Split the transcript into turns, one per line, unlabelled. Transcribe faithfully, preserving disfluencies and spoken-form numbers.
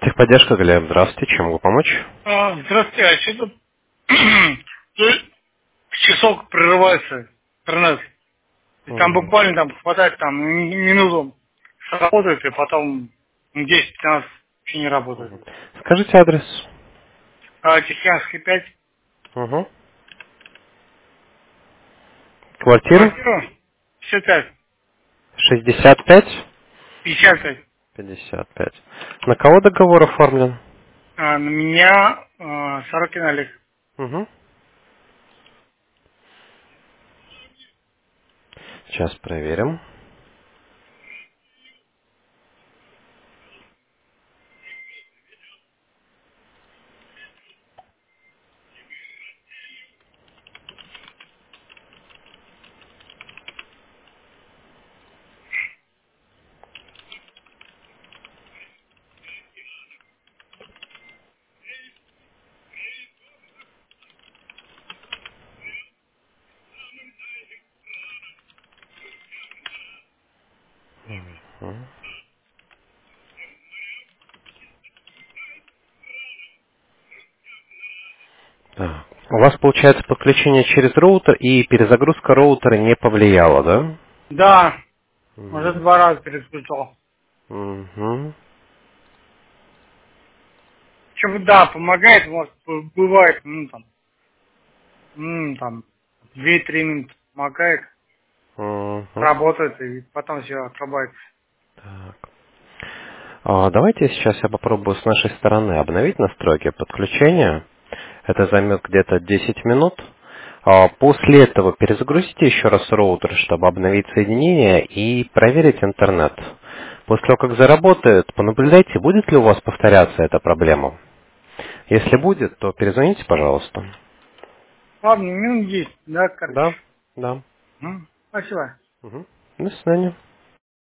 Техподдержка, Глеб, здравствуйте, чем могу помочь?
А, здравствуйте, а что тут часок прерывается интернет? И там
М,
буквально там хватает там м- минуту сработает, и потом десять-пятнадцать вообще не работает.
Скажите адрес.
А Тихоянский пять,
Угу. Квартира
квартира пятьдесят пять,
шестьдесят пять
пятьдесят пять.
пятьдесят пять. На кого договор оформлен?
А, на меня а, Сорокин Олег.
Угу. Сейчас проверим. Мгм. Так. У вас получается подключение через роутер и перезагрузка роутера не повлияла, да?
Да, уже
М,
два раза переключал.
мгм.
Чем да, помогает, может, б- бывает, ну там, м, там, две-три минуты помогает,
Мгм.
работает, и потом все отрабатывает.
Так. А, Давайте сейчас я попробую с нашей стороны обновить настройки подключения. Это займет где-то десять минут. А, После этого перезагрузите еще раз роутер, чтобы обновить соединение и проверить интернет. После того, как заработает, понаблюдайте, будет ли у вас повторяться эта проблема. Если будет, то перезвоните, пожалуйста.
Ладно, минут десять, да, короче.
Да, да.
М, Спасибо.
Мгм. До свидания.